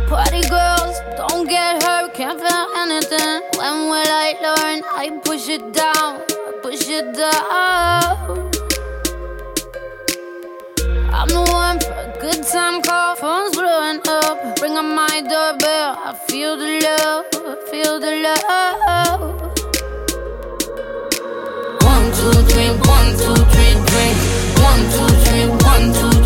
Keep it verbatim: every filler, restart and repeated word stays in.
Party girls, don't get hurt, can't feel anything. When will I learn? I push it down, I push it down. I'm the one for a good time call, phone's blowing up. Ring on my doorbell, I feel the love, I feel the love. One, two, three, one, two, three, drink. One, two, three, one, two,